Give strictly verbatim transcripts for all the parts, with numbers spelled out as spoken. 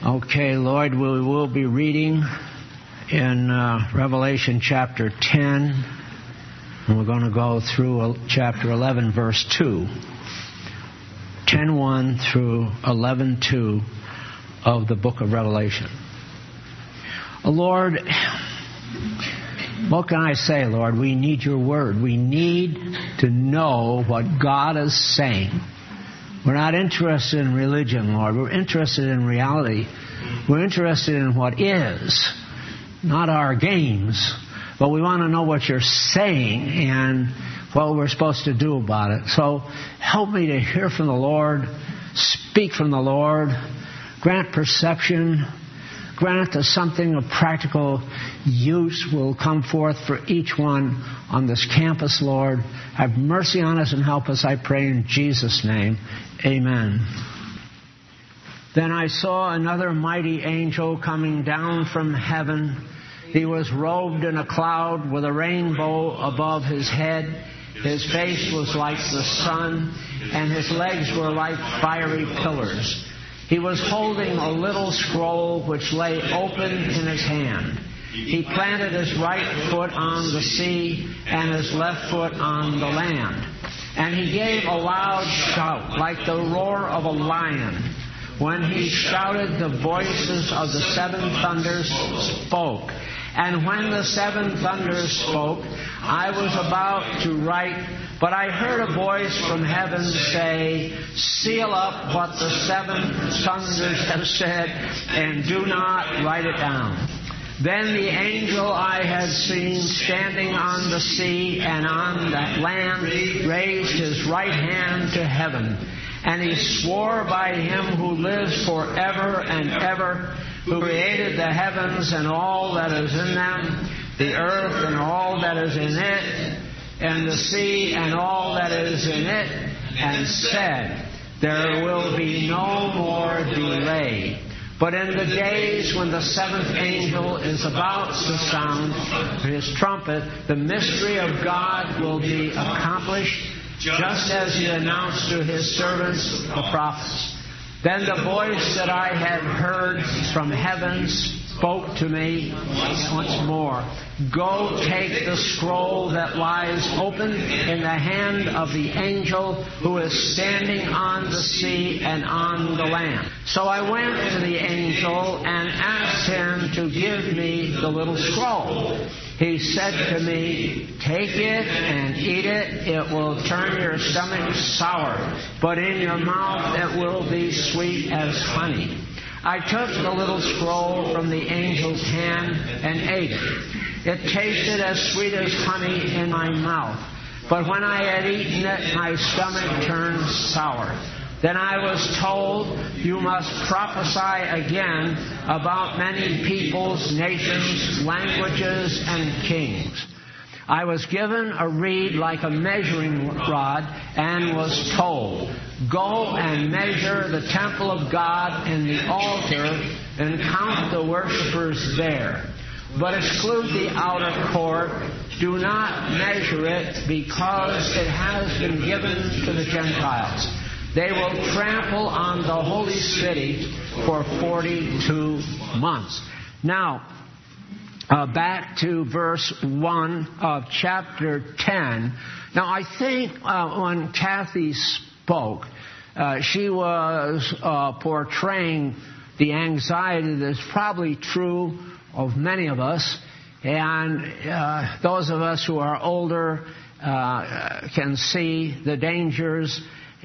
Okay, Lloyd, we will be reading in uh, Revelation chapter ten, and we're going to go through chapter eleven, verse two. ten one through eleven two of the book of Revelation. Oh, Lord, what can I say, Lord? We need your word. We need to know what God is saying. We're not interested in religion, Lord. We're interested in reality. We're interested in what is, not our games. But we want to know what you're saying and what we're supposed to do about it. So help me to hear from the Lord, speak from the Lord, grant perception, grant that something of practical use will come forth for each one on this campus, Lord. Have mercy on us and help us, I pray in Jesus' name. Amen. Then I saw another mighty angel coming down from heaven. He was robed in a cloud with a rainbow above his head. His face was like the sun, and his legs were like fiery pillars. He was holding a little scroll which lay open in his hand. He planted his right foot on the sea and his left foot on the land. And he gave a loud shout like the roar of a lion. When he shouted, the voices of the seven thunders spoke. And when the seven thunders spoke, I was about to write, but I heard a voice from heaven say, seal up what the seven thunders have said, and do not write it down. Then the angel I had seen standing on the sea and on the land raised his right hand to heaven. And he swore by him who lives forever and ever, who created the heavens and all that is in them, the earth and all that is in it, and the sea and all that is in it, and said, there will be no more delay. But in the days when the seventh angel is about to sound his trumpet, the mystery of God will be accomplished, just as he announced to his servants, the prophets. Then the voice that I had heard from heaven spoke to me once more. Go take the scroll that lies open in the hand of the angel who is standing on the sea and on the land. So I went to the angel and asked him to give me the little scroll. He said to me, take it and eat it. It will turn your stomach sour, but in your mouth it will be sweet as honey. I took the little scroll from the angel's hand and ate it. It tasted as sweet as honey in my mouth. But when I had eaten it, my stomach turned sour. Then I was told, you must prophesy again about many peoples, nations, languages, and kings. I was given a reed like a measuring rod and was told, go and measure the temple of God and the altar and count the worshipers there. But exclude the outer court. Do not measure it because it has been given to the Gentiles. They will trample on the holy city for forty-two months. Now, uh, back to verse one of chapter ten. Now, I think uh, when Kathy spoke, uh, she was uh, portraying the anxiety that's probably true of many of us, and uh, those of us who are older uh, can see the dangers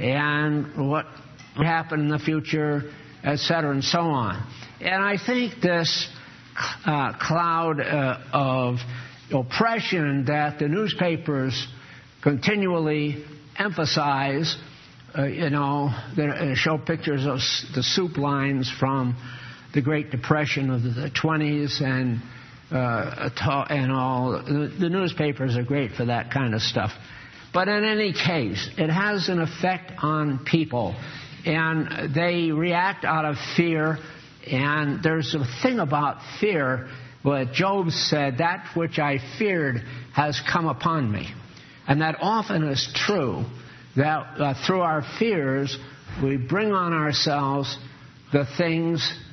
and what will happen in the future, et cetera, and so on. And I think this uh, cloud uh, of oppression that the newspapers continually emphasize, uh, you know, they show pictures of the soup lines from the Great Depression of the twenties and uh, and all. The, the newspapers are great for that kind of stuff. But in any case, it has an effect on people, and they react out of fear. And there's a thing about fear, but Job said, that which I feared has come upon me. And that often is true, that uh, through our fears, we bring on ourselves the things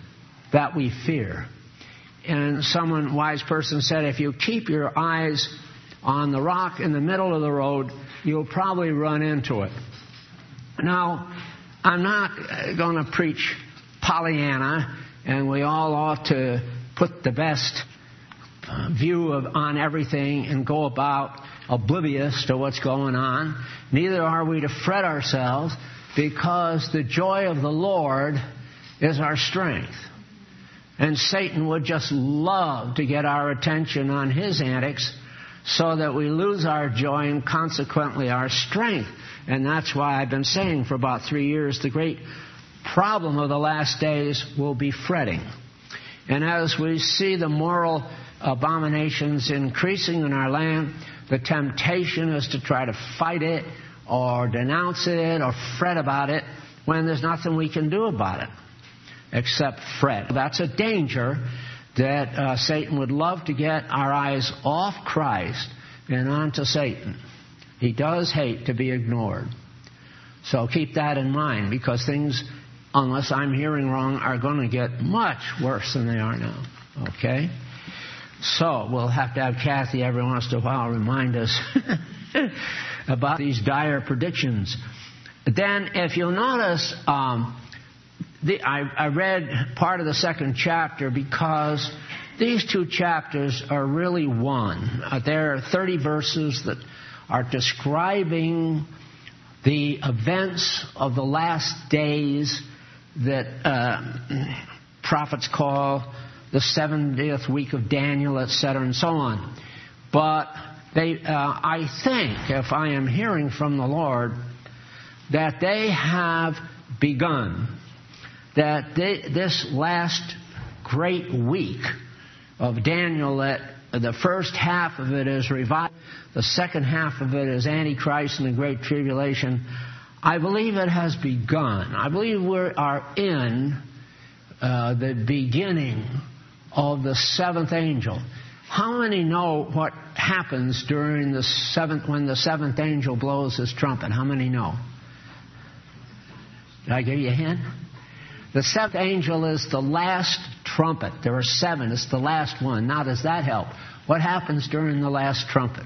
that we fear. And someone, wise person said, if you keep your eyes on the rock in the middle of the road, you'll probably run into it. Now, I'm not going to preach Pollyanna, and we all ought to put the best view of on everything and go about oblivious to what's going on. Neither are we to fret ourselves, because the joy of the Lord is our strength. And Satan would just love to get our attention on his antics so that we lose our joy and consequently our strength. And that's why I've been saying for about three years the great problem of the last days will be fretting. And as we see the moral abominations increasing in our land, the temptation is to try to fight it or denounce it or fret about it when there's nothing we can do about it except fret. That's a danger that uh, Satan would love to get our eyes off Christ and onto Satan. He does hate to be ignored. So keep that in mind, because things, unless I'm hearing wrong, are going to get much worse than they are now. Okay? So we'll have to have Kathy every once in a while remind us about these dire predictions. Then, if you'll notice, um, the, I, I read part of the second chapter because these two chapters are really one. Uh, there are thirty verses that are describing the events of the last days that uh, prophets call the seventieth week of Daniel, et cetera, and so on. But they, uh, I think, if I am hearing from the Lord, that they have begun. That they, this last great week of Daniel, that the first half of it is revival, the second half of it is Antichrist and the Great Tribulation. I believe it has begun. I believe we are in uh, the beginning of the seventh angel. How many know what happens during the seventh, when the seventh angel blows his trumpet? How many know? Did I give you a hint? The seventh angel is the last trumpet. There are seven. It's the last one. Now, does that help? What happens during the last trumpet?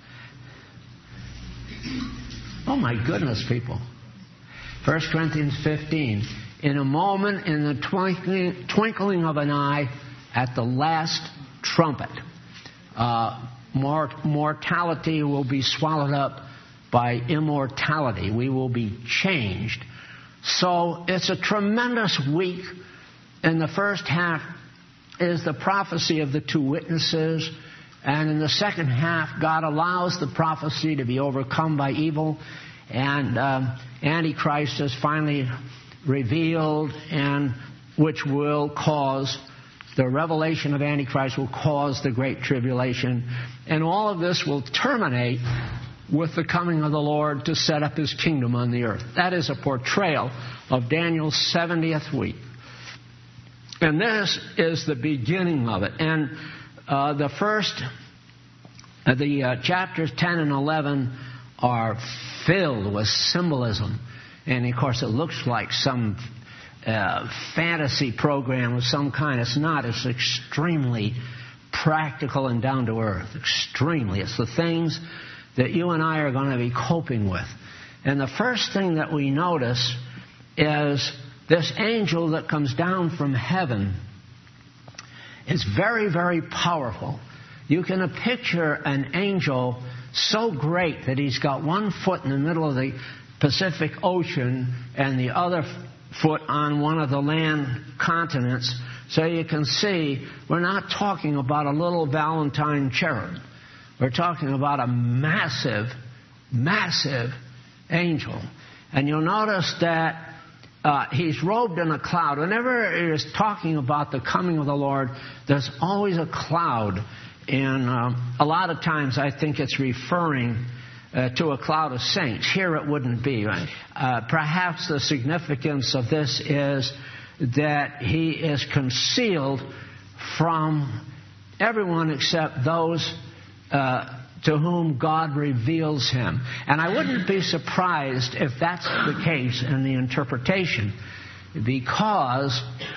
Oh, my goodness, people. First Corinthians fifteen. In a moment, in the twinkling, twinkling of an eye, at the last trumpet, uh, mort- mortality will be swallowed up by immortality. We will be changed. So it's a tremendous week. In the first half is the prophecy of the two witnesses. And in the second half, God allows the prophecy to be overcome by evil. And um, Antichrist is finally revealed, and which will cause, the revelation of Antichrist will cause the Great Tribulation. And all of this will terminate with the coming of the Lord to set up His kingdom on the earth. That is a portrayal of Daniel's seventieth week. And this is the beginning of it. And uh, the first, uh, the uh, chapters ten and eleven are filled with symbolism. And, of course, it looks like some uh, fantasy program of some kind. It's not. It's extremely practical and down to earth. Extremely. It's the things that you and I are going to be coping with. And the first thing that we notice is this angel that comes down from heaven is very, very powerful. You can picture an angel so great that he's got one foot in the middle of the Pacific Ocean and the other foot on one of the land continents. So you can see we're not talking about a little Valentine cherub. We're talking about a massive, massive angel. And you'll notice that uh, he's robed in a cloud. Whenever it is talking about the coming of the Lord, there's always a cloud. And uh, a lot of times I think it's referring uh, to a cloud of saints. Here it wouldn't be. Right? Uh, perhaps the significance of this is that he is concealed from everyone except those Uh, to whom God reveals him. And I wouldn't be surprised if that's the case in the interpretation, because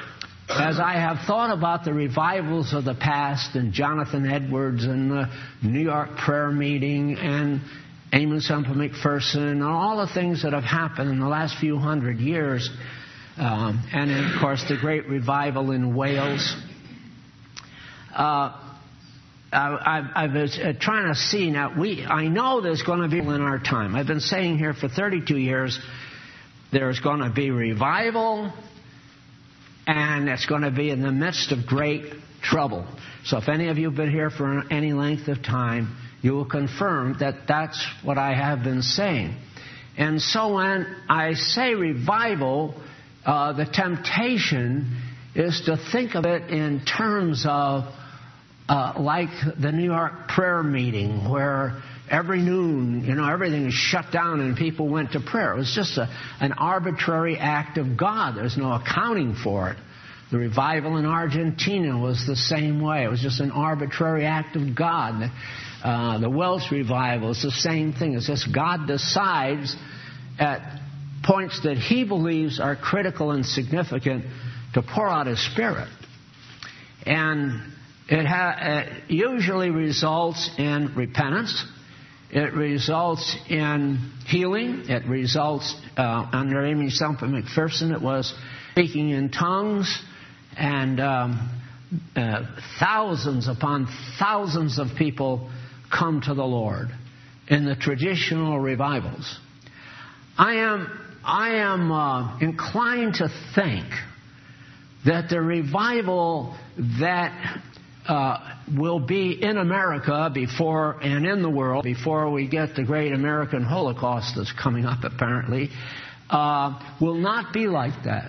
as I have thought about the revivals of the past and Jonathan Edwards and the New York prayer meeting and Amos Semple McPherson and all the things that have happened in the last few hundred years, um, and then, of course, the great revival in Wales, uh, I, I, I was uh, trying to see now. We I know there's going to be in our time. I've been saying here for thirty-two years, there's going to be revival, and it's going to be in the midst of great trouble. So if any of you have been here for any length of time, you will confirm that that's what I have been saying. And so when I say revival, uh, the temptation is to think of it in terms of uh, like the New York prayer meeting, where every noon, you know, everything is shut down and people went to prayer. It was just a, an arbitrary act of God. There's no accounting for it. The revival in Argentina was the same way. It was just an arbitrary act of God. Uh, the Welsh revival is the same thing. It's just God decides at points that He believes are critical and significant to pour out His Spirit. And it, ha- it usually results in repentance. It results in healing. It results, uh, under Amy Semple McPherson, it was speaking in tongues. And um, uh, thousands upon thousands of people come to the Lord in the traditional revivals. I am I am uh, inclined to think that the revival that uh, will be in America before and in the world before we get the great American Holocaust that's coming up apparently uh, will not be like that.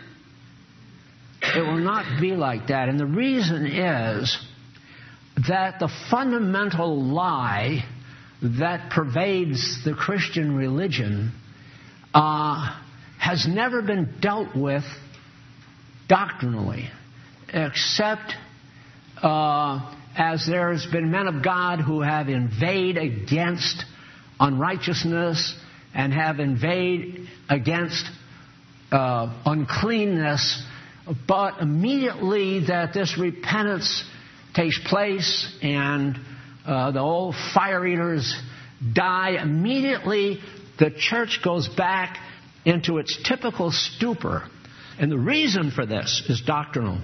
It will not be like that. And the reason is that the fundamental lie that pervades the Christian religion uh, has never been dealt with doctrinally, except uh, as there's been men of God who have inveighed against unrighteousness and have inveighed against uh, uncleanness. But immediately that this repentance takes place and uh, the old fire eaters die, immediately the church goes back into its typical stupor. And the reason for this is doctrinal.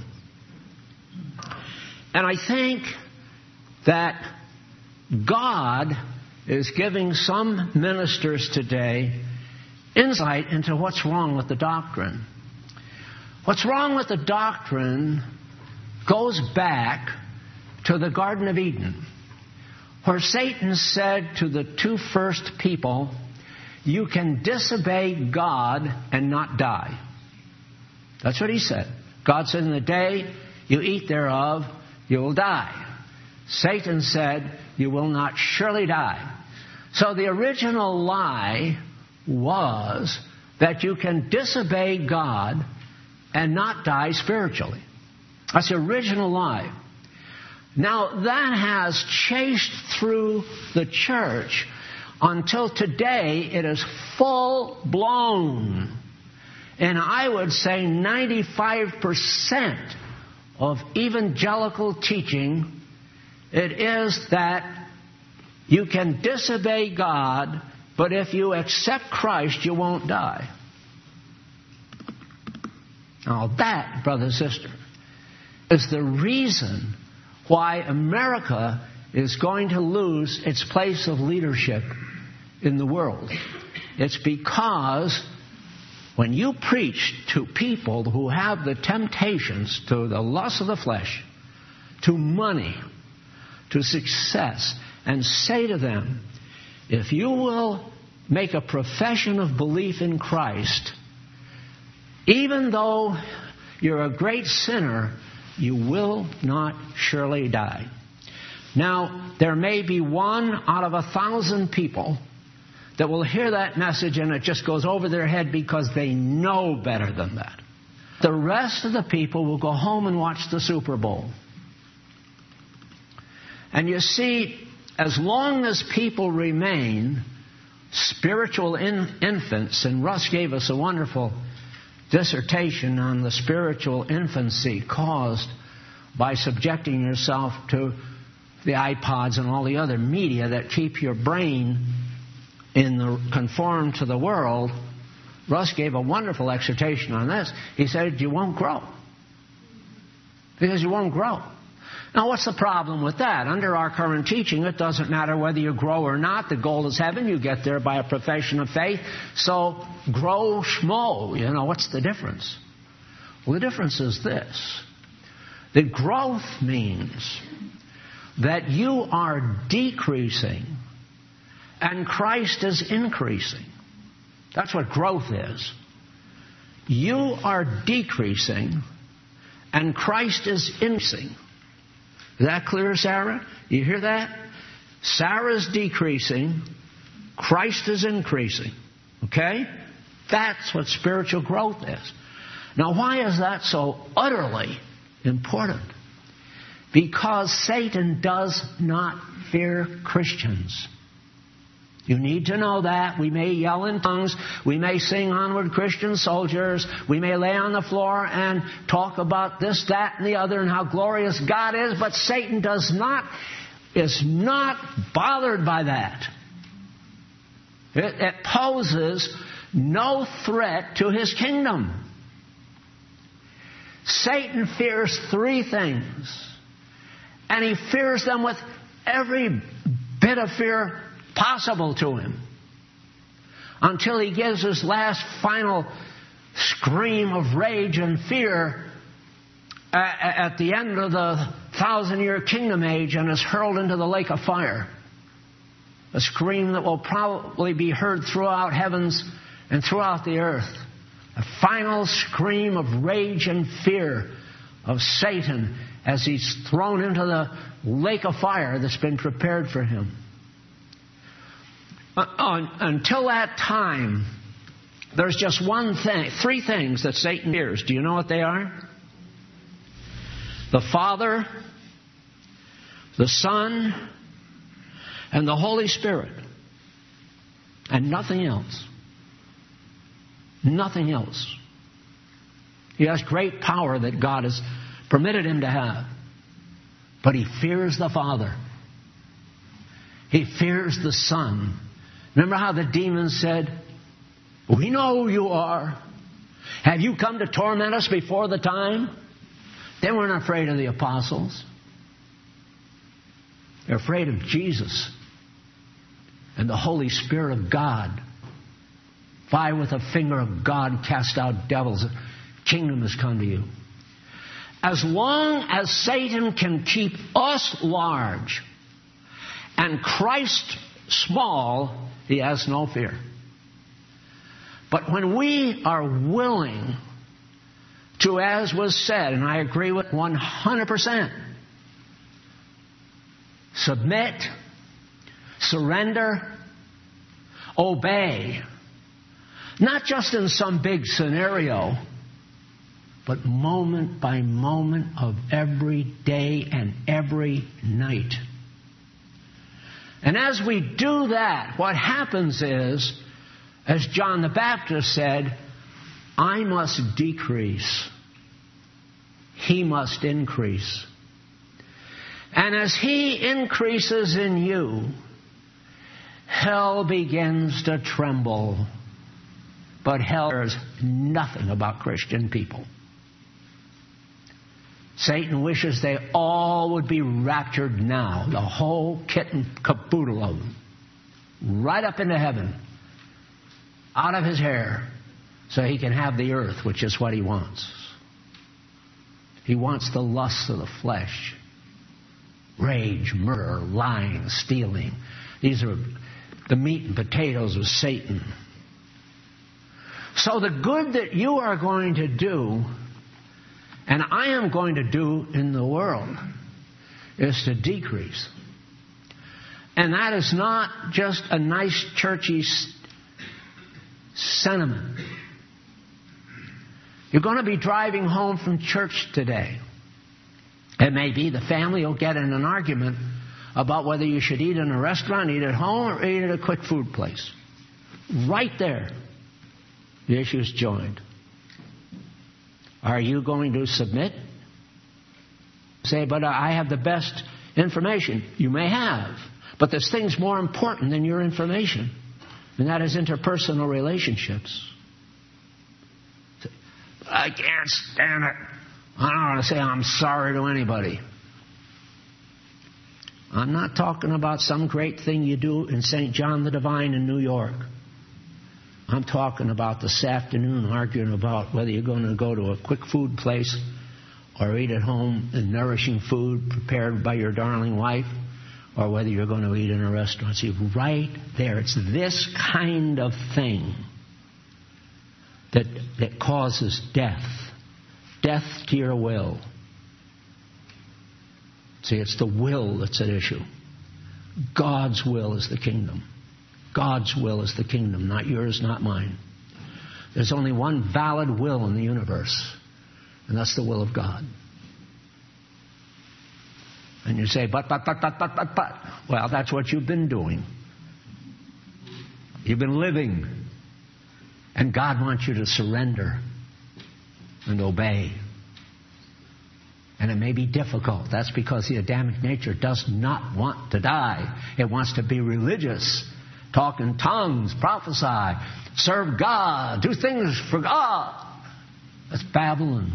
And I think that God is giving some ministers today insight into what's wrong with the doctrine. What's wrong with the doctrine goes back to the Garden of Eden, where Satan said to the two first people, you can disobey God and not die. That's what he said. God said, in the day you eat thereof, you will die. Satan said, you will not surely die. So the original lie was that you can disobey God and not die spiritually. That's the original lie. Now, that has chased through the church until today it is full-blown. And I would say ninety-five percent of evangelical teaching, it is that you can disobey God, but if you accept Christ, you won't die. Now that, brother and sister, is the reason why America is going to lose its place of leadership in the world. It's because when you preach to people who have the temptations to the lust of the flesh, to money, to success, and say to them, if you will make a profession of belief in Christ, even though you're a great sinner, you will not surely die. Now, there may be one out of a thousand people that will hear that message and it just goes over their head because they know better than that. The rest of the people will go home and watch the Super Bowl. And you see, as long as people remain spiritual in- infants, and Russ gave us a wonderful dissertation on the spiritual infancy caused by subjecting yourself to the iPods and all the other media that keep your brain in the conformed to the world. Russ gave a wonderful exhortation on this. He said, you won't grow. Because you won't grow. Now, what's the problem with that? Under our current teaching, it doesn't matter whether you grow or not. The goal is heaven. You get there by a profession of faith. So, grow schmo. You know, what's the difference? Well, the difference is this. That growth means that you are decreasing and Christ is increasing. That's what growth is. You are decreasing and Christ is increasing. Is that clear, Sarah? You hear that? Sarah's decreasing, Christ is increasing. Okay? That's what spiritual growth is. Now, why is that so utterly important? Because Satan does not fear Christians. You need to know that. We may yell in tongues. We may sing Onward Christian Soldiers. We may lay on the floor and talk about this, that, and the other and how glorious God is. But Satan does not, is not bothered by that. It, it poses no threat to his kingdom. Satan fears three things. And he fears them with every bit of fear possible to him, until he gives his last final scream of rage and fear at the end of the thousand-year kingdom age and is hurled into the lake of fire. A scream that will probably be heard throughout heavens and throughout the earth. A final scream of rage and fear of Satan as he's thrown into the lake of fire that's been prepared for him. Uh, until that time, there's just one thing, three things that Satan fears. Do you know what they are? The Father, the Son, and the Holy Spirit. And nothing else. Nothing else. He has great power that God has permitted him to have. But he fears the Father. He fears the Son. Remember how the demons said, we know who you are. Have you come to torment us before the time? They weren't afraid of the apostles. They're afraid of Jesus and the Holy Spirit of God. If I with a finger of God cast out devils, the kingdom has come to you. As long as Satan can keep us large and Christ small, he has no fear. But when we are willing to, as was said, and I agree with one hundred percent, submit, surrender, obey, not just in some big scenario, but moment by moment of every day and every night. And as we do that, what happens is, as John the Baptist said, I must decrease. He must increase. And as he increases in you, hell begins to tremble. But hell cares nothing about Christian people. Satan wishes they all would be raptured now. The whole kit and caboodle of them. Right up into heaven. Out of his hair. So he can have the earth, which is what he wants. He wants the lusts of the flesh. Rage, murder, lying, stealing. These are the meat and potatoes of Satan. So the good that you are going to do, and I am going to do in the world, is to decrease. And that is not just a nice churchy sentiment. You're going to be driving home from church today. It may be the family will get in an argument about whether you should eat in a restaurant, eat at home, or eat at a quick food place. Right there, the issue is joined. Are you going to submit? Say, but I have the best information. You may have. But there's things more important than your information. And that is interpersonal relationships. I can't stand it. I don't want to say I'm sorry to anybody. I'm not talking about some great thing you do in Saint John the Divine in New York. I'm talking about this afternoon arguing about whether you're going to go to a quick food place or eat at home and nourishing food prepared by your darling wife, or whether you're going to eat in a restaurant. See, right there, it's this kind of thing that, that causes death. Death to your will. See, it's the will that's at issue. God's will is the kingdom. God's will is the kingdom, not yours, not mine. There's only one valid will in the universe, and that's the will of God. And you say, but, but, but, but, but, but, but. Well, that's what you've been doing. You've been living. And God wants you to surrender and obey. And it may be difficult. That's because the Adamic nature does not want to die. It wants to be religious, talk in tongues, prophesy, serve God, do things for God. That's Babylon.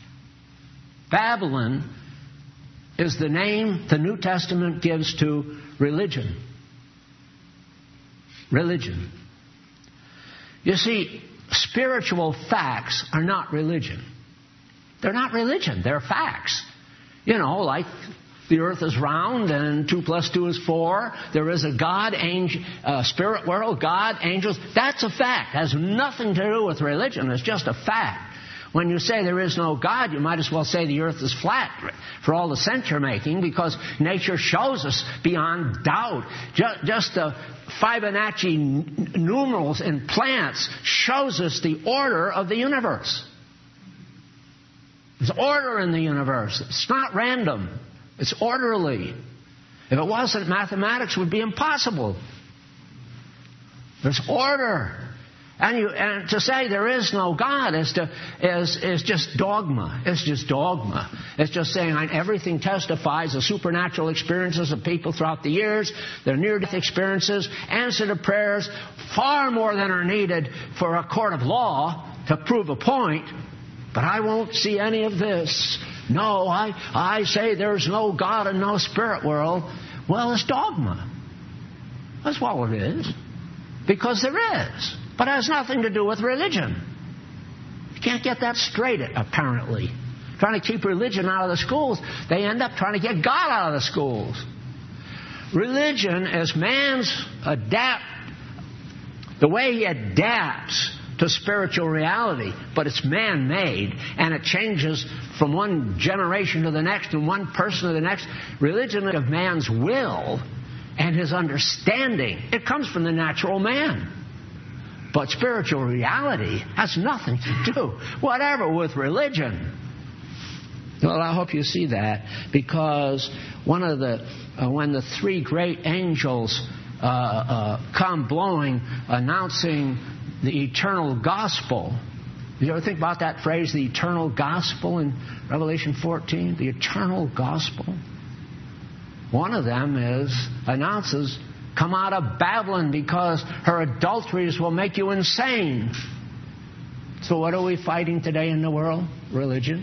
Babylon is the name the New Testament gives to religion. Religion. You see, spiritual facts are not religion. They're not religion. They're facts. You know, like the earth is round and two plus two is four. There is a God, angel, uh, spirit world, God, angels. That's a fact. It has nothing to do with religion. It's just a fact. When you say there is no God, you might as well say the earth is flat for all the sense you're making, because nature shows us beyond doubt. Just, just the Fibonacci numerals in plants shows us the order of the universe. There's order in the universe. It's not random. It's orderly. If it wasn't, mathematics would be impossible. There's order. And, you, and to say there is no God is, to, is, is just dogma. It's just dogma. It's just saying everything testifies the supernatural experiences of people throughout the years, their near-death experiences, answer to prayers, far more than are needed for a court of law to prove a point. But I won't see any of this. No, I, I say there's no God and no spirit world. Well, it's dogma. That's all it is. Because there is. But it has nothing to do with religion. You can't get that straight, apparently. Trying to keep religion out of the schools, they end up trying to get God out of the schools. Religion is man's adapt, the way he adapts to spiritual reality, but it's man-made, and it changes from one generation to the next and one person to the next. Religion of man's will and his understanding, it comes from the natural man. But spiritual reality has nothing to do whatever with religion. Well, I hope you see that, because one of the uh, when the three great angels uh, uh, come blowing, announcing the eternal gospel. Did you ever think about that phrase, the eternal gospel, in Revelation fourteen? The eternal gospel. One of them is announces, come out of Babylon, because her adulteries will make you insane. So what are we fighting today in the world? Religion.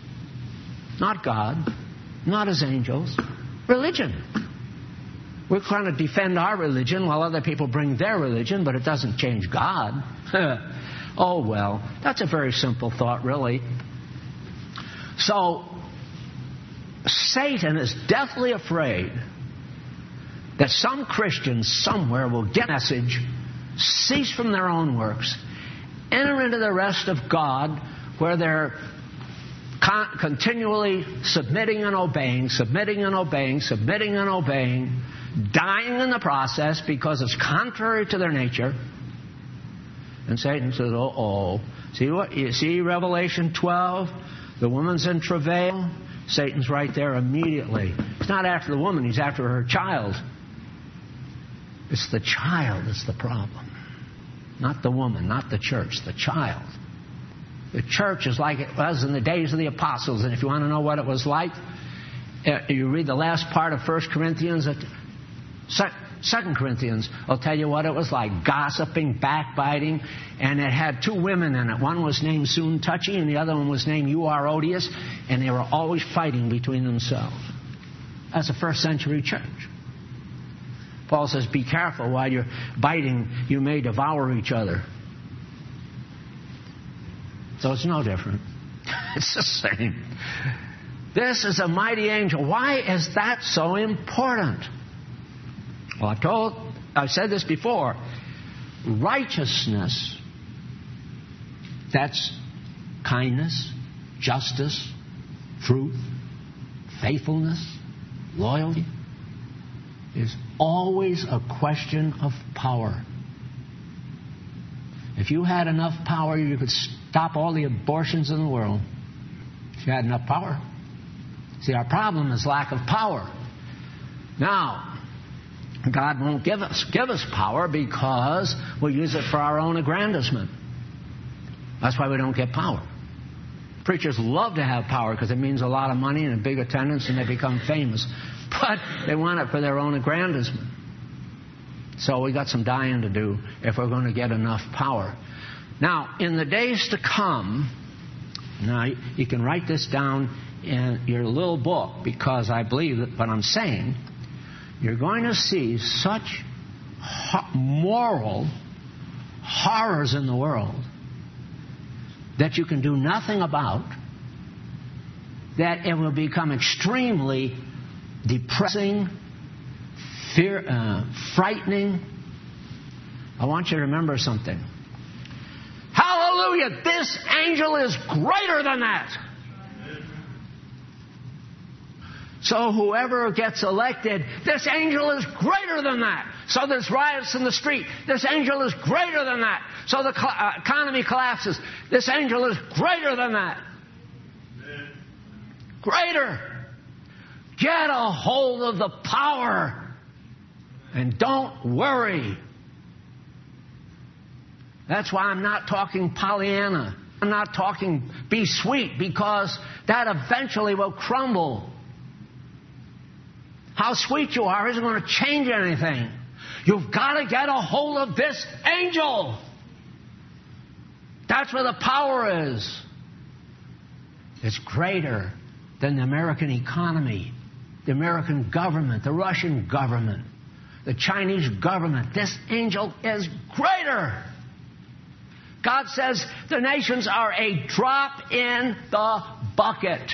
Not God. Not His angels. Religion. We're trying to defend our religion while other people bring their religion, but it doesn't change God. Oh, well, that's a very simple thought, really. So, Satan is deathly afraid that some Christians somewhere will get a message, cease from their own works, enter into the rest of God, where they're con- continually submitting and obeying, submitting and obeying, submitting and obeying, dying in the process because it's contrary to their nature. And Satan says, oh, oh. See what you see Revelation twelve? The woman's in travail. Satan's right there immediately. He's not after the woman, he's after her child. It's the child that's the problem. Not the woman, not the church, the child. The church is like it was in the days of the apostles. And if you want to know what it was like, you read the last part of First Corinthians. Second Corinthians will tell you what it was like. Gossiping, backbiting. And it had two women in it. One was named Soon Touchy and the other one was named Euodias. And they were always fighting between themselves. That's a first century church. Paul says, be careful while you're biting, you may devour each other. So it's no different. It's the same. This is a mighty angel. Why is that so important? Well, I've told, I've said this before. Righteousness, that's kindness, justice, truth, faithfulness, loyalty, is always a question of power. If you had enough power, you could stop all the abortions in the world. If you had enough power. See, our problem is lack of power. Now, God won't give us give us power because we'll use it for our own aggrandizement. That's why we don't get power. Preachers love to have power because it means a lot of money and a big attendance and they become famous. But they want it for their own aggrandizement. So we got some dying to do if we're going to get enough power. Now, in the days to come, now you can write this down in your little book because I believe that what I'm saying, you're going to see such moral horrors in the world that you can do nothing about, that it will become extremely depressing, fear, uh, frightening. I want you to remember something. Hallelujah! This angel is greater than that. So whoever gets elected, this angel is greater than that. So there's riots in the street. This angel is greater than that. So the cl- uh, economy collapses. This angel is greater than that. Greater. Get a hold of the power and don't worry. That's why I'm not talking Pollyanna. I'm not talking be sweet because that eventually will crumble. How sweet you are isn't going to change anything. You've got to get a hold of this angel. That's where the power is. It's greater than the American economy, the American government, the Russian government, the Chinese government. This angel is greater. God says the nations are a drop in the bucket.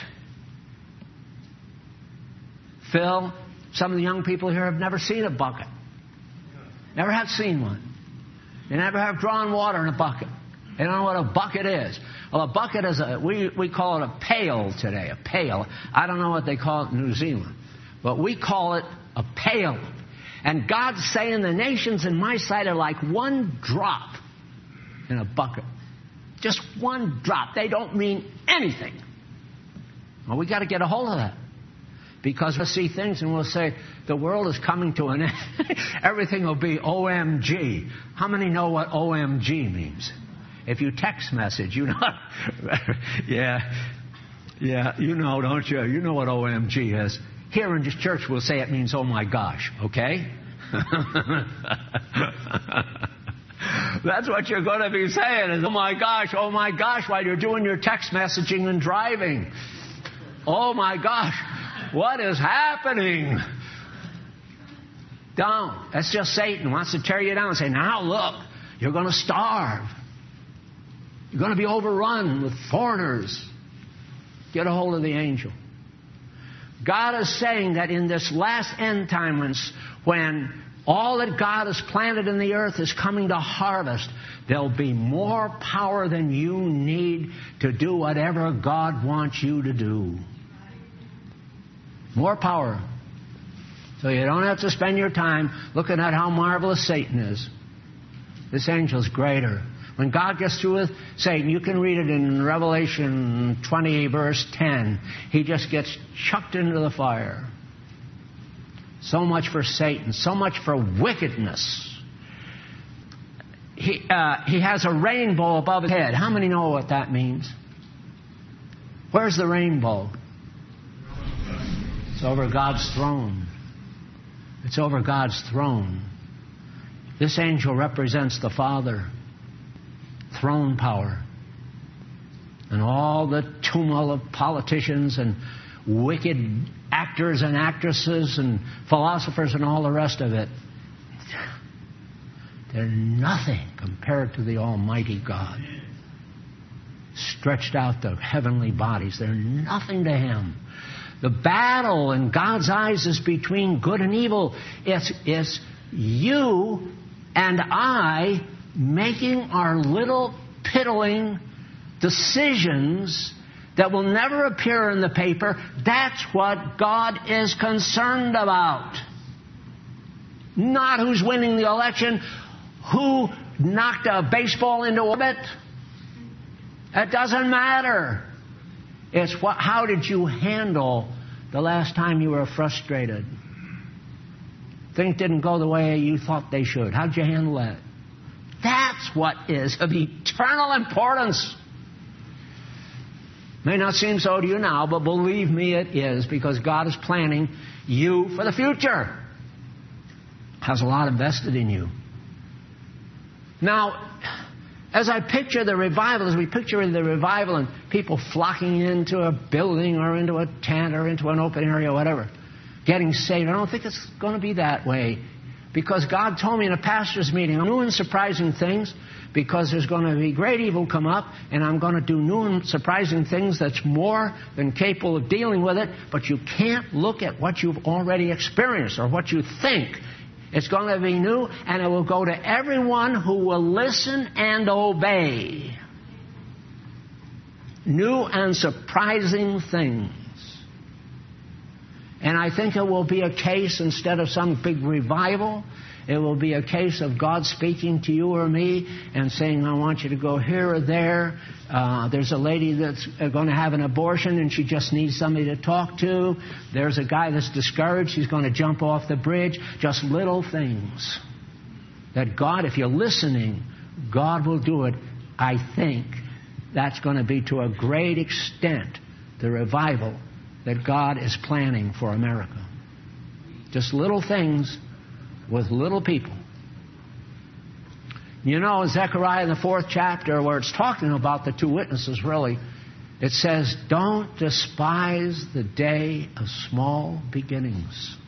Phil, some of the young people here have never seen a bucket. Never have seen one. They never have drawn water in a bucket. They don't know what a bucket is. Well, a bucket is a, we, we call it a pail today, a pail. I don't know what they call it in New Zealand, but we call it a pail. And God's saying the nations in my sight are like one drop in a bucket. Just one drop. They don't mean anything. Well, we got to get a hold of that. Because we'll see things and we'll say, the world is coming to an end. Everything will be O M G. How many know what O M G means? If you text message, you know. yeah. Yeah, you know, don't you? You know what O M G is. Here in this church, we'll say it means, oh my gosh, okay? That's what you're going to be saying is, oh my gosh, oh my gosh, while you're doing your text messaging and driving. Oh my gosh. What is happening? Don't. That's just Satan wants to tear you down and say, now look, you're going to starve. You're going to be overrun with foreigners. Get a hold of the angel. God is saying that in this last end time when, when all that God has planted in the earth is coming to harvest, there'll be more power than you need to do whatever God wants you to do. More power. So you don't have to spend your time looking at how marvelous Satan is. This angel's greater. When God gets through with Satan, you can read it in Revelation twenty, verse ten. He just gets chucked into the fire. So much for Satan. So much for wickedness. he, uh, he has a rainbow above his head. How many know what that means? Where's the rainbow? It's over God's throne. It's over God's throne. This angel represents the Father, throne power. And all the tumult of politicians and wicked actors and actresses and philosophers and all the rest of it, they're nothing compared to the Almighty God. Stretched out the heavenly bodies, they're nothing to Him. The battle in God's eyes is between good and evil. It's, it's you and I making our little piddling decisions that will never appear in the paper. That's what God is concerned about. Not who's winning the election, who knocked a baseball into orbit. It doesn't matter. It's what, how did you handle the last time you were frustrated? Things didn't go the way you thought they should. How did you handle that? That's what is of eternal importance. May not seem so to you now, but believe me, it is, because God is planning you for the future. Has a lot invested in you. Now, as I picture the revival, as we picture the revival and people flocking into a building or into a tent or into an open area or whatever, getting saved, I don't think it's going to be that way. Because God told me in a pastor's meeting, I'm doing surprising things because there's going to be great evil come up, and I'm going to do new and surprising things that's more than capable of dealing with it. But you can't look at what you've already experienced or what you think. It's going to be new, and it will go to everyone who will listen and obey. New and surprising things. And I think it will be a case, instead of some big revival, it will be a case of God speaking to you or me and saying, I want you to go here or there. Uh, there's a lady that's going to have an abortion and she just needs somebody to talk to. There's a guy that's discouraged. He's going to jump off the bridge. Just little things that God, if you're listening, God will do it. I think that's going to be to a great extent the revival that God is planning for America. Just little things with little people. You know, in Zechariah in the fourth chapter, where it's talking about the two witnesses, really, it says, don't despise the day of small beginnings.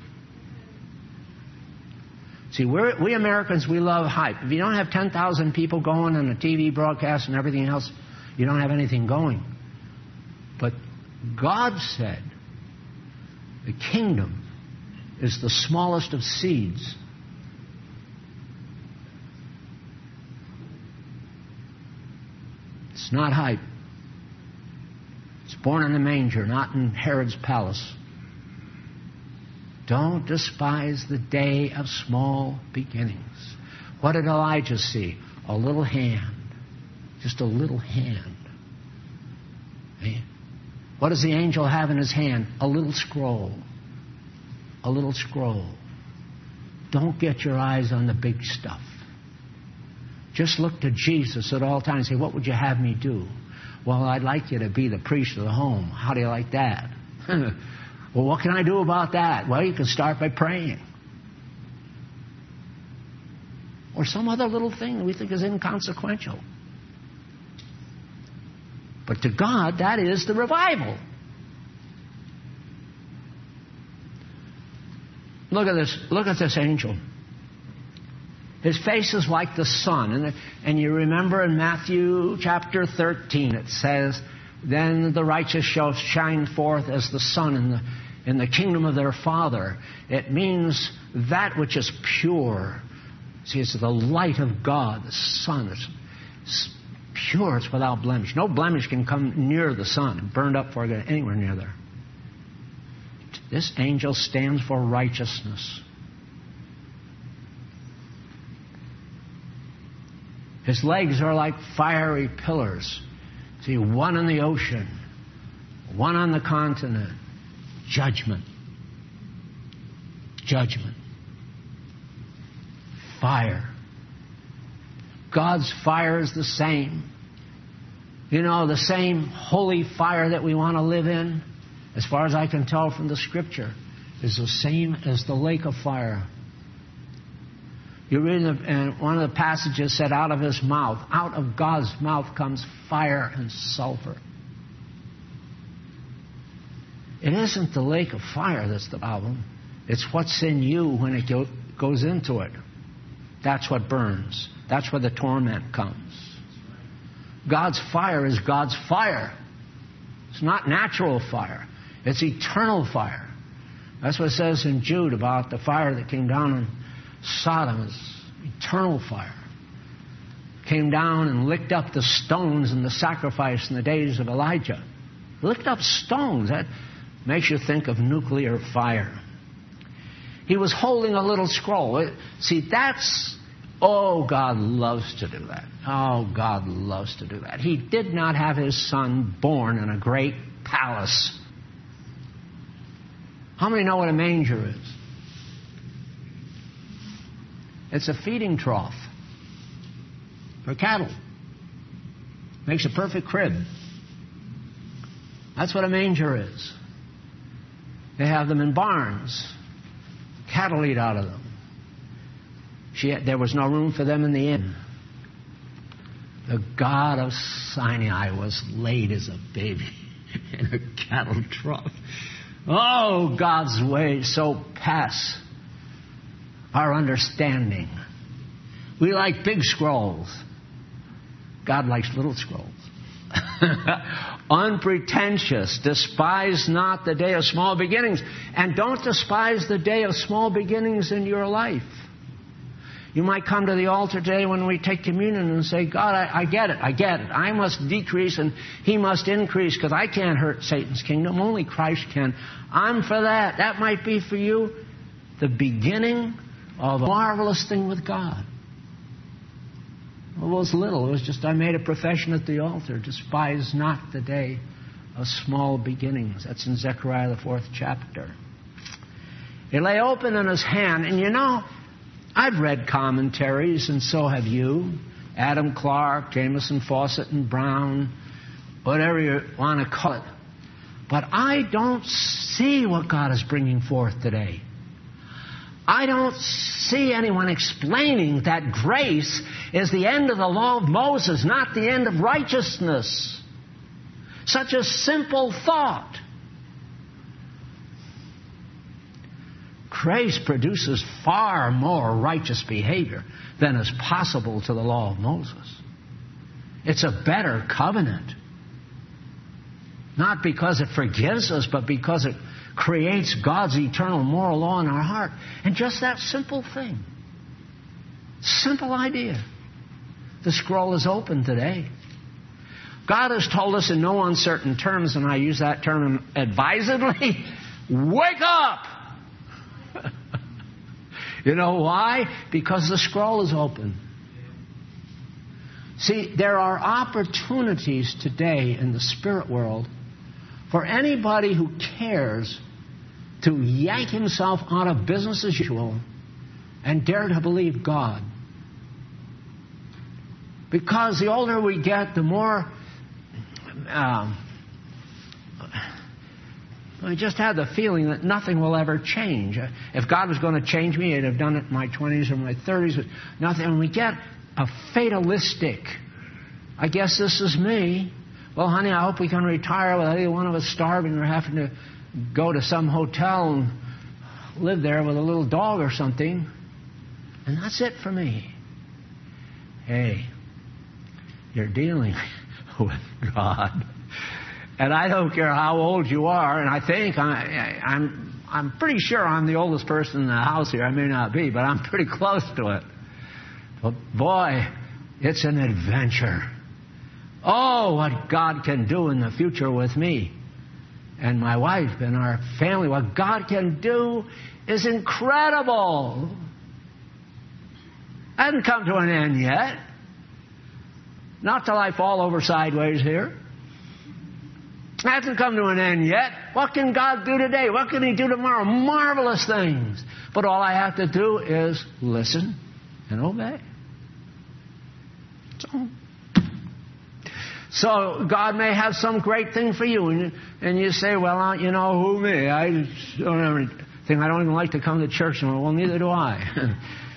See, we're, we Americans, we love hype. If you don't have ten thousand people going on a T V broadcast and everything else, you don't have anything going. But God said the kingdom is the smallest of seeds. It's not hype. It's born in a manger, not in Herod's palace. Don't despise the day of small beginnings. What did Elijah see? A little hand. Just a little hand. What does the angel have in his hand? A little scroll. A little scroll. Don't get your eyes on the big stuff. Just look to Jesus at all times and say, what would you have me do? Well, I'd like you to be the priest of the home. How do you like that? Well, what can I do about that? Well, you can start by praying. Or some other little thing that we think is inconsequential. But to God, that is the revival. Look at this. Look at this angel. His face is like the sun. And, and you remember in Matthew chapter thirteen, it says, then the righteous shall shine forth as the sun in the, in the kingdom of their Father. It means that which is pure. See, it's the light of God, the sun. It's, it's pure, it's without blemish. No blemish can come near the sun, burned up before I get anywhere near there. This angel stands for righteousness. His legs are like fiery pillars. See, one in the ocean, one on the continent. Judgment. Judgment. Fire. God's fire is the same. You know, the same holy fire that we want to live in, as far as I can tell from the Scripture, is the same as the lake of fire. You read in, the, in one of the passages said, out of his mouth, out of God's mouth comes fire and sulfur. It isn't the lake of fire that's the problem. It's what's in you when it go, goes into it. That's what burns. That's where the torment comes. God's fire is God's fire. It's not natural fire. It's eternal fire. That's what it says in Jude about the fire that came down on Sodom. It's eternal fire. Came down and licked up the stones in the sacrifice in the days of Elijah. Licked up stones. That makes you think of nuclear fire. He was holding a little scroll. See, that's... Oh, God loves to do that. Oh, God loves to do that. He did not have his son born in a great palace. How many know what a manger is? It's a feeding trough for cattle. Makes a perfect crib. That's what a manger is. They have them in barns. Cattle eat out of them. She had, there was no room for them in the inn. The God of Sinai was laid as a baby in a cattle trough. Oh, God's ways so pass our understanding. We like big scrolls. God likes little scrolls. Unpretentious. Despise not the day of small beginnings. And don't despise the day of small beginnings in your life. You might come to the altar today when we take communion and say, God, I, I get it, I get it. I must decrease and He must increase because I can't hurt Satan's kingdom. Only Christ can. I'm for that. That might be for you the beginning of a marvelous thing with God. Well, it was little. It was just I made a profession at the altar. Despise not the day of small beginnings. That's in Zechariah, the fourth chapter. It lay open in his hand. And you know, I've read commentaries, and so have you. Adam Clark, Jameson, Fawcett, and Brown, whatever you want to call it. But I don't see what God is bringing forth today. I don't see anyone explaining that grace is the end of the law of Moses, not the end of righteousness. Such a simple thought. Grace produces far more righteous behavior than is possible to the law of Moses. It's a better covenant. Not because it forgives us, but because it creates God's eternal moral law in our heart. And just that simple thing. Simple idea. The scroll is open today. God has told us in no uncertain terms, and I use that term advisedly, wake up! You know why? Because the scroll is open. See, there are opportunities today in the spirit world for anybody who cares to yank himself out of business as usual and dare to believe God. Because the older we get, the more... Um, I just had the feeling that nothing will ever change. If God was going to change me, He'd have done it in my twenties or my thirties. But nothing. And we get a fatalistic, I guess this is me. Well, honey, I hope we can retire without either one of us starving or having to go to some hotel and live there with a little dog or something. And that's it for me. Hey, you're dealing with God. And I don't care how old you are, and I think I, I, I'm I'm pretty sure I'm the oldest person in the house here. I may not be, but I'm pretty close to it. But boy, it's an adventure. Oh, what God can do in the future with me and my wife and our family. What God can do is incredible. Hasn't come to an end yet. Not till I fall over sideways here. Hasn't come to an end yet. What can God do today? What can He do tomorrow? Marvelous things. But all I have to do is listen and obey. So, so God may have some great thing for you, and you, and you say, well, you know, who me? I don't have anything. I don't even like to come to church. And well, neither do I.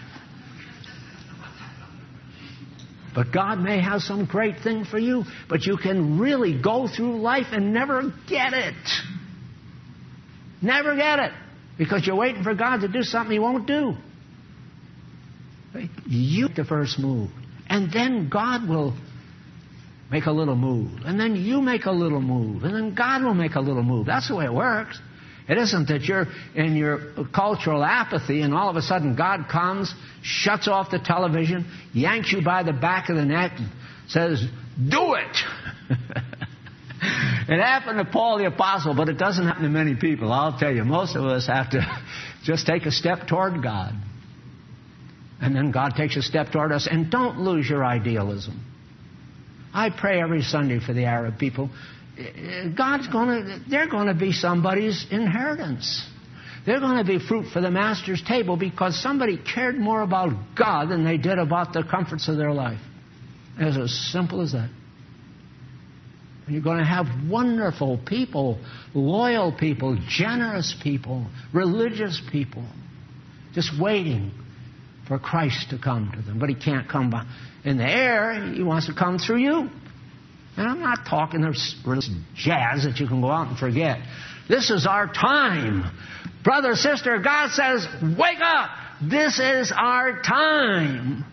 But God may have some great thing for you, but you can really go through life and never get it. Never get it. Because you're waiting for God to do something He won't do. You make the first move. And then God will make a little move. And then you make a little move. And then God will make a little move. That's the way it works. It isn't that you're in your cultural apathy and all of a sudden God comes, shuts off the television, yanks you by the back of the neck and says, do it! It happened to Paul the Apostle, but it doesn't happen to many people. I'll tell you, most of us have to just take a step toward God. And then God takes a step toward us. And don't lose your idealism. I pray every Sunday for the Arab people. God's going to, they're going to be somebody's inheritance. They're going to be fruit for the Master's table because somebody cared more about God than they did about the comforts of their life. It's as simple as that. And you're going to have wonderful people, loyal people, generous people, religious people, just waiting for Christ to come to them. But He can't come by in the air. He wants to come through you. And I'm not talking this jazz that you can go out and forget. This is our time. Brother, sister, God says, wake up. This is our time.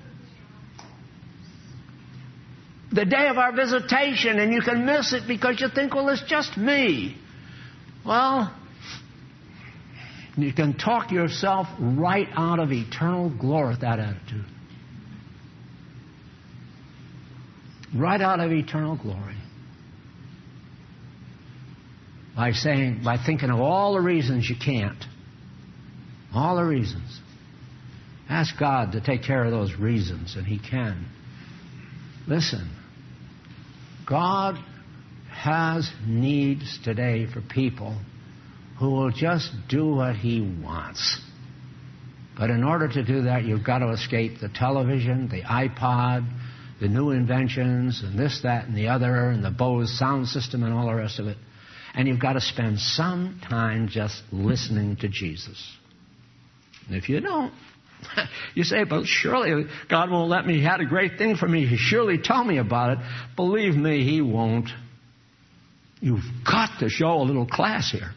The day of our visitation, and you can miss it because you think, well, it's just me. Well, you can talk yourself right out of eternal glory with that attitude. Right out of eternal glory. By saying, by thinking of all the reasons you can't. All the reasons. Ask God to take care of those reasons, and He can. Listen. God has needs today for people who will just do what He wants. But in order to do that, you've got to escape the television, the iPod, the new inventions, and this, that, and the other, and the Bose sound system, and all the rest of it. And you've got to spend some time just listening to Jesus. And if you don't, you say, but surely God won't let me. He had a great thing for me. He surely tell me about it. Believe me, He won't. You've got to show a little class here.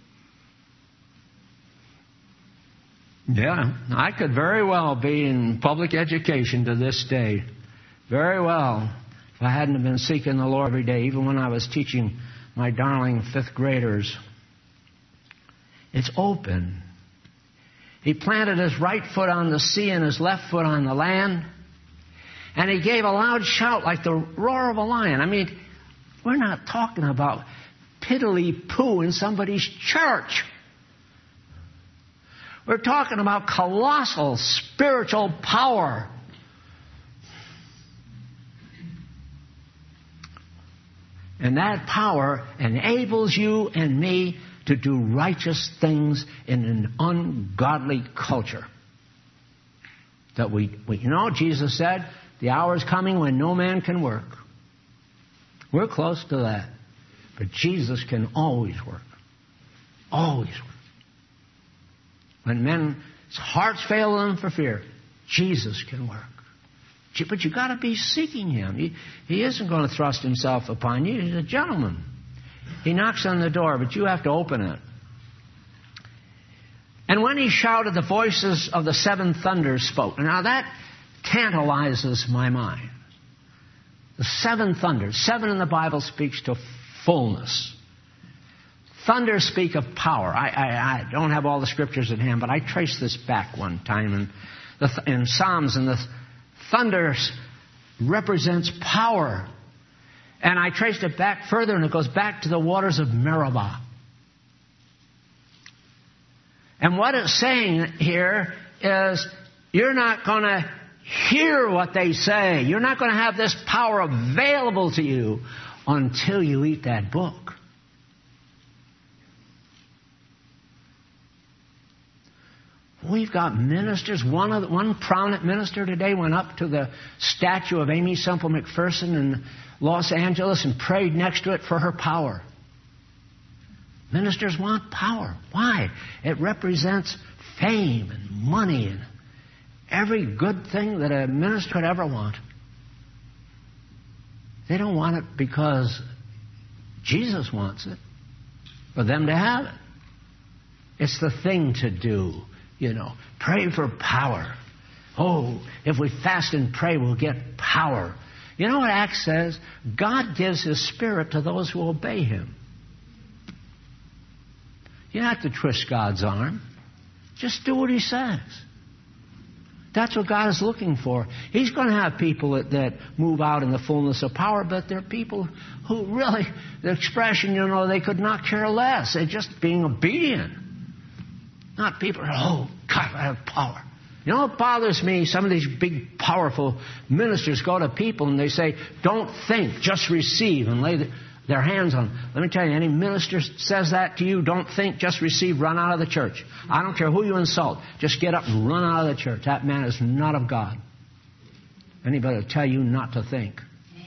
Yeah, I could very well be in public education to this day. Very well, if I hadn't been seeking the Lord every day, even when I was teaching my darling fifth graders. It's open. He planted His right foot on the sea and His left foot on the land. And He gave a loud shout like the roar of a lion. I mean, we're not talking about piddly-poo in somebody's church. We're talking about colossal spiritual power. And that power enables you and me to do righteous things in an ungodly culture. That we, we, you know, Jesus said, the hour is coming when no man can work. We're close to that. But Jesus can always work. Always work. When men's hearts fail them for fear, Jesus can work. But you've got to be seeking Him. He, he isn't going to thrust Himself upon you. He's a gentleman. He knocks on the door, but you have to open it. And when He shouted, the voices of the seven thunders spoke. Now that tantalizes my mind. The seven thunders. Seven in the Bible speaks to fullness. Thunders speak of power. I, I, I don't have all the scriptures at hand, but I traced this back one time in, the, in Psalms, and the thunder represents power. And I traced it back further, and it goes back to the waters of Meribah. And what it's saying here is, you're not going to hear what they say. You're not going to have this power available to you until you eat that book. We've got ministers. One of the, one prominent minister today went up to the statue of Aimee Semple McPherson in Los Angeles and prayed next to it for her power. Ministers want power. Why? It represents fame and money and every good thing that a minister could ever want. They don't want it because Jesus wants it, for them to have it. It's the thing to do, you know. Pray for power. Oh, if we fast and pray, we'll get power. You know what Acts says? God gives His Spirit to those who obey Him. You don't have to twist God's arm. Just do what He says. That's what God is looking for. He's going to have people that, that move out in the fullness of power, but they're people who really, the expression, you know, they could not care less. They're just being obedient. Not people, oh, God, I have power. You know what bothers me? Some of these big, powerful ministers go to people and they say, don't think, just receive, and lay the, their hands on them. Let me tell you, any minister says that to you, don't think, just receive, run out of the church. I don't care who you insult. Just get up and run out of the church. That man is not of God. Anybody will tell you not to think.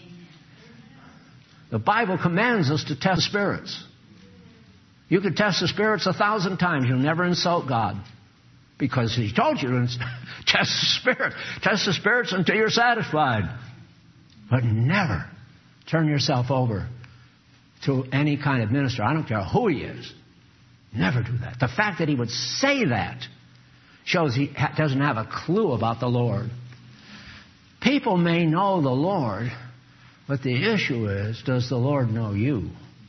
The Bible commands us to test spirits. You can test the spirits a thousand times. You'll never insult God. Because He told you to test the spirit. Test the spirits until you're satisfied. But never turn yourself over to any kind of minister. I don't care who he is. Never do that. The fact that he would say that shows he ha- doesn't have a clue about the Lord. People may know the Lord, but the issue is, does the Lord know you?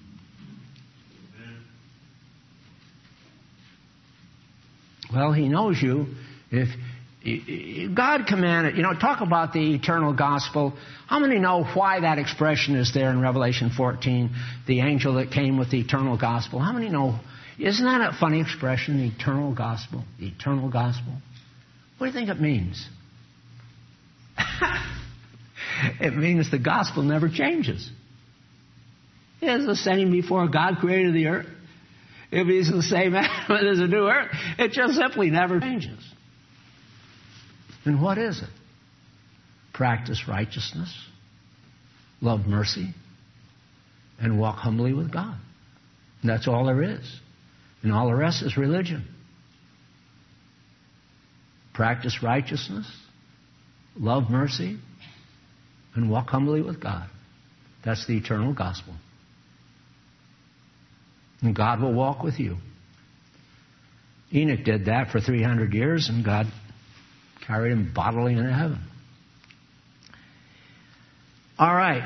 Well, He knows you if God commanded, you know, talk about the eternal gospel. How many know why that expression is there in Revelation fourteen, the angel that came with the eternal gospel? How many know? Isn't that a funny expression, the eternal gospel? The eternal gospel. What do you think it means? It means the gospel never changes. It's the same before God created the earth. If He's the same when there's a new earth, it just simply never changes. And what is it? Practice righteousness, love mercy, and walk humbly with God. And that's all there is. And all the rest is religion. Practice righteousness, love mercy, and walk humbly with God. That's the eternal gospel. And God will walk with you. Enoch did that for three hundred years, and God carried him bodily into heaven. All right.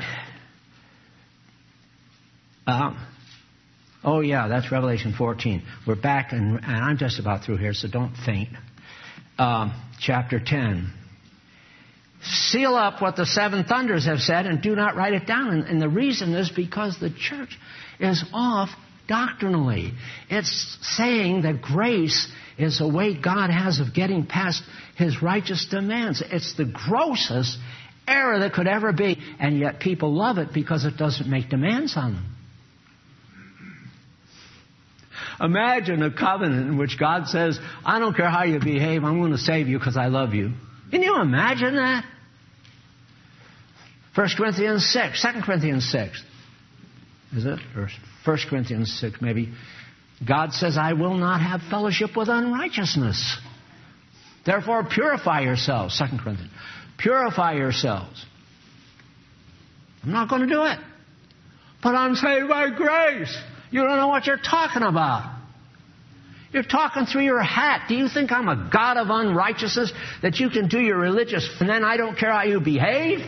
Um, oh, yeah, that's Revelation fourteen. We're back, and, and I'm just about through here, so don't faint. Um, chapter ten. Seal up what the seven thunders have said and do not write it down. And, and the reason is because the church is off doctrinally. It's saying that grace is a way God has of getting past His righteous demands. It's the grossest error that could ever be, and yet people love it because it doesn't make demands on them. Imagine a covenant in which God says, I don't care how you behave, I'm going to save you because I love you. Can you imagine that? First Corinthians six, Second Corinthians six. Is it? Or First Corinthians six, maybe. God says, I will not have fellowship with unrighteousness. Therefore, purify yourselves. Second Corinthians. Purify yourselves. I'm not going to do it. But I'm saved by grace. You don't know what you're talking about. You're talking through your hat. Do you think I'm a God of unrighteousness that you can do your religious and then I don't care how you behave?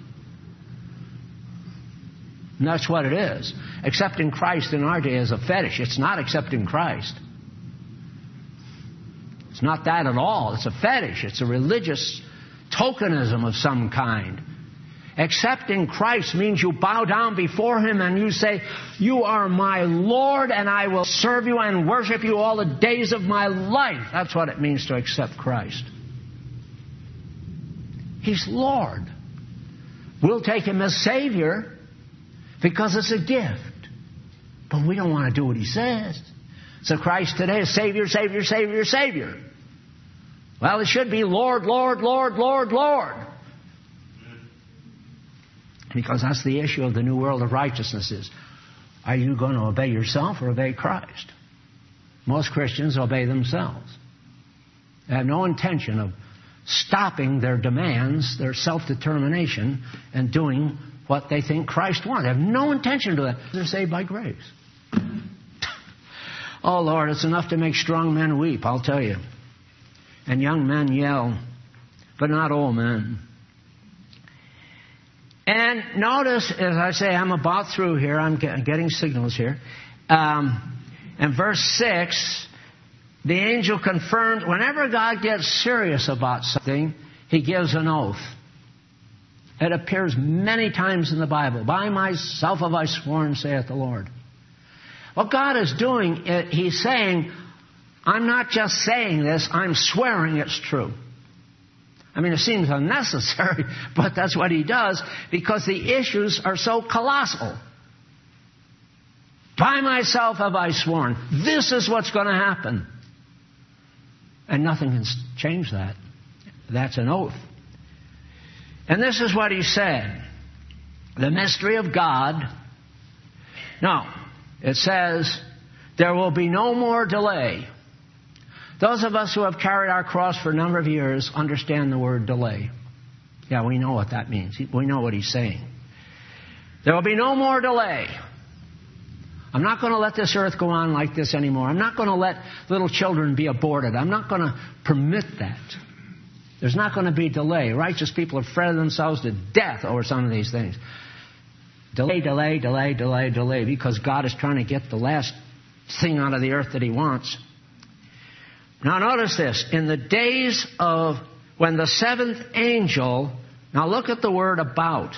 And that's what it is. Accepting Christ in our day is a fetish. It's not accepting Christ. It's not that at all. It's a fetish. It's a religious tokenism of some kind. Accepting Christ means you bow down before Him and you say, you are my Lord and I will serve you and worship you all the days of my life. That's what it means to accept Christ. He's Lord. We'll take Him as Savior because it's a gift. But we don't want to do what He says. So Christ today is Savior, Savior, Savior, Savior. Well, it should be Lord, Lord, Lord, Lord, Lord. Because that's the issue of the new world of righteousness is, are you going to obey yourself or obey Christ? Most Christians obey themselves. They have no intention of stopping their demands, their self-determination, and doing what they think Christ wants. They have no intention to that. They're saved by grace. Oh, Lord, it's enough to make strong men weep, I'll tell you. And young men yell, but not old men. And notice, as I say, I'm about through here. I'm getting signals here. Um, in verse six, the angel confirmed, whenever God gets serious about something, He gives an oath. It appears many times in the Bible. By myself have I sworn, saith the Lord. What God is doing, He's saying, I'm not just saying this, I'm swearing it's true. I mean, it seems unnecessary, but that's what He does because the issues are so colossal. By myself have I sworn. This is what's going to happen. And nothing can change that. That's an oath. And this is what He said. The mystery of God. Now, it says, there will be no more delay. Those of us who have carried our cross for a number of years understand the word delay. Yeah, we know what that means. We know what He's saying. There will be no more delay. I'm not going to let this earth go on like this anymore. I'm not going to let little children be aborted. I'm not going to permit that. There's not going to be delay. Righteous people have fretted themselves to death over some of these things. Delay, delay, delay, delay, delay, because God is trying to get the last thing out of the earth that He wants. Now notice this. In the days of when the seventh angel, now look at the word about,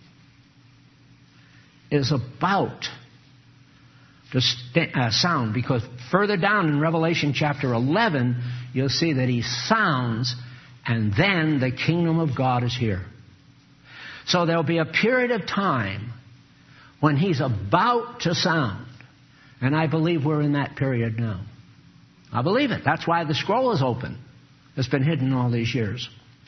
is about to st- uh, sound, because further down in Revelation chapter eleven, you'll see that He sounds, and then the kingdom of God is here. So there'll be a period of time when He's about to sound. And I believe we're in that period now. I believe it. That's why the scroll is open. It's been hidden all these years.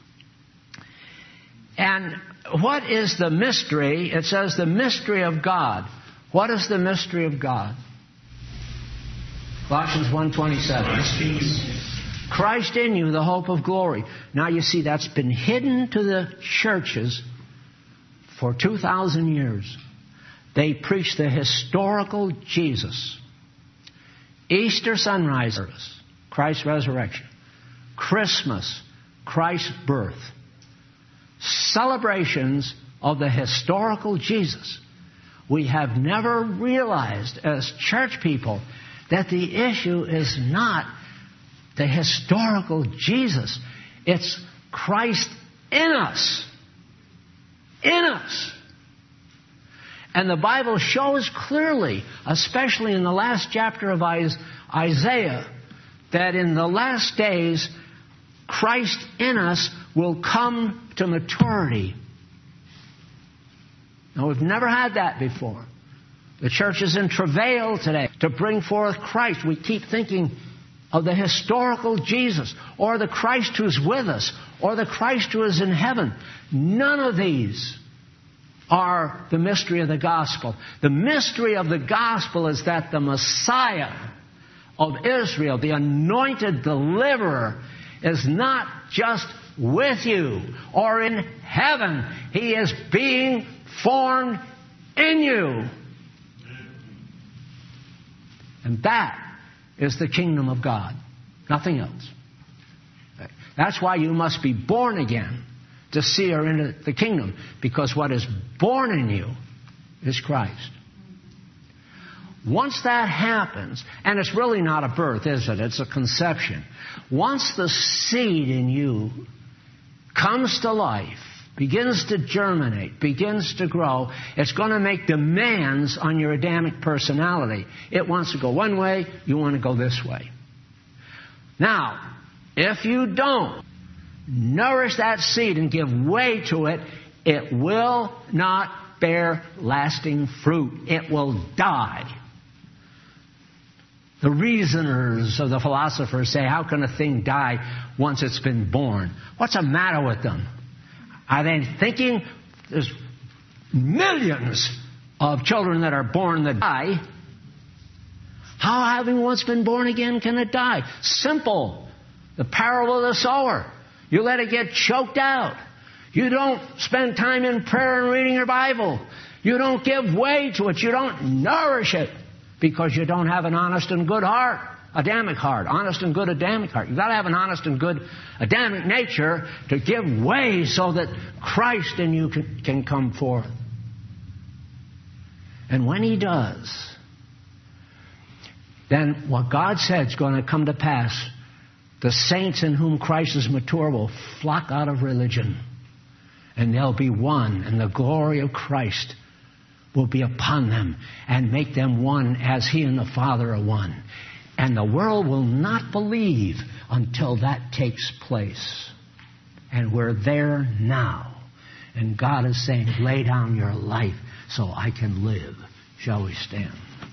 And what is the mystery? It says the mystery of God. What is the mystery of God? Colossians one twenty-seven. Christ in you, the hope of glory. Now you see, that's been hidden to the churches for two thousand years. They preach the historical Jesus. Easter sunrise service, Christ's resurrection. Christmas, Christ's birth. Celebrations of the historical Jesus. We have never realized as church people that the issue is not the historical Jesus. It's Christ in us. In us. And the Bible shows clearly, especially in the last chapter of Isaiah, that in the last days, Christ in us will come to maturity. Now, we've never had that before. The church is in travail today to bring forth Christ. We keep thinking of the historical Jesus, or the Christ who's with us, or the Christ who is in heaven. None of these are the mystery of the gospel. The mystery of the gospel is that the Messiah of Israel, the anointed deliverer, is not just with you or in heaven. He is being formed in you. And that is the kingdom of God. Nothing else. That's why you must be born again to see her into the kingdom. Because what is born in you is Christ. Once that happens, and it's really not a birth, is it? It's a conception. Once the seed in you comes to life, begins to germinate, begins to grow, it's going to make demands on your Adamic personality. It wants to go one way, you want to go this way. Now, if you don't nourish that seed and give way to it, it will not bear lasting fruit. It will die. The reasoners of the philosophers say, how can a thing die once it's been born? What's the matter with them? Are they thinking there's millions of children that are born that die? How, having once been born again, can it die? Simple. The parable of the sower. You let it get choked out. You don't spend time in prayer and reading your Bible. You don't give way to it. You don't nourish it because you don't have an honest and good heart. Adamic heart. Honest and good Adamic heart. You've got to have an honest and good Adamic nature to give way so that Christ in you can, can come forth. And when He does, then what God said is going to come to pass. The saints in whom Christ is mature will flock out of religion. And they'll be one. And the glory of Christ will be upon them and make them one as He and the Father are one. And the world will not believe until that takes place. And we're there now. And God is saying, lay down your life so I can live. Shall we stand?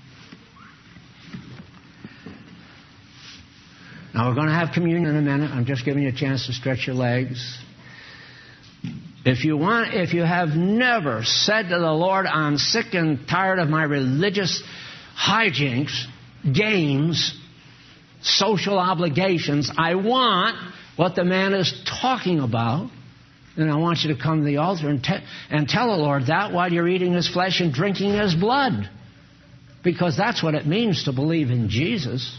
Now we're going to have communion in a minute. I'm just giving you a chance to stretch your legs. If you want, if you have never said to the Lord, I'm sick and tired of my religious hijinks, games, social obligations. I want what the man is talking about. Then I want you to come to the altar and, te- and tell the Lord that while you're eating His flesh and drinking His blood. Because that's what it means to believe in Jesus.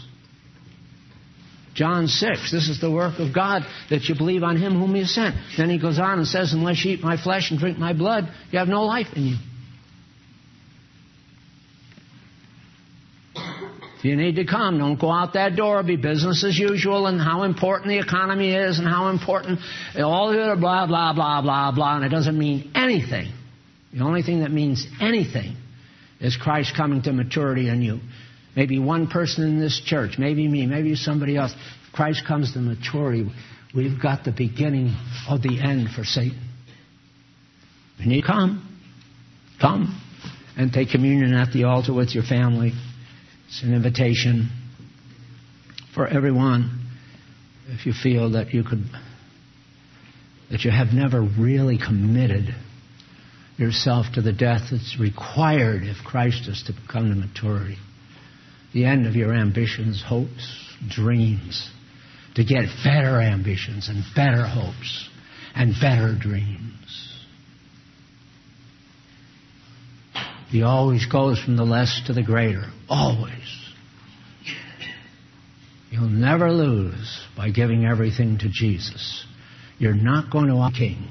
John six, this is the work of God, that you believe on Him whom He sent. Then He goes on and says, unless you eat my flesh and drink my blood, you have no life in you. If you need to come, don't go out that door. Be business as usual, and how important the economy is and how important all the other blah, blah, blah, blah, blah, and it doesn't mean anything. The only thing that means anything is Christ coming to maturity in you. Maybe one person in this church, maybe me, maybe somebody else. If Christ comes to maturity, we've got the beginning of the end for Satan. You need to come. Come and take communion at the altar with your family. It's an invitation for everyone. If you feel that you could, that you have never really committed yourself to the death that's required if Christ is to come to maturity. The end of your ambitions, hopes, dreams. To get better ambitions and better hopes and better dreams. He always goes from the less to the greater. Always. You'll never lose by giving everything to Jesus. You're not going to out King.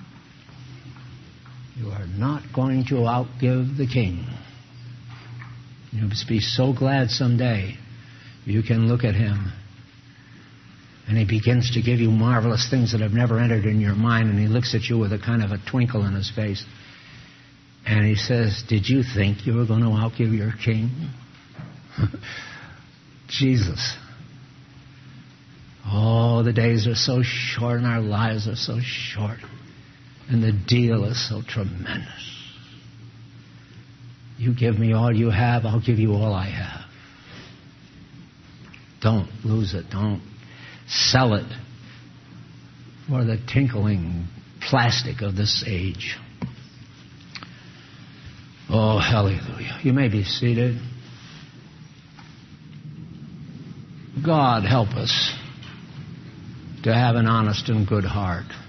You are not going to outgive the King. You'll be so glad someday you can look at Him and He begins to give you marvelous things that have never entered in your mind, and He looks at you with a kind of a twinkle in His face. And He says, did you think you were going to outgive your King? Jesus. Oh, the days are so short and our lives are so short. And the deal is so tremendous. You give me all you have, I'll give you all I have. Don't lose it. Don't sell it for the tinkling plastic of this age. Oh, hallelujah. You may be seated. God help us to have an honest and good heart.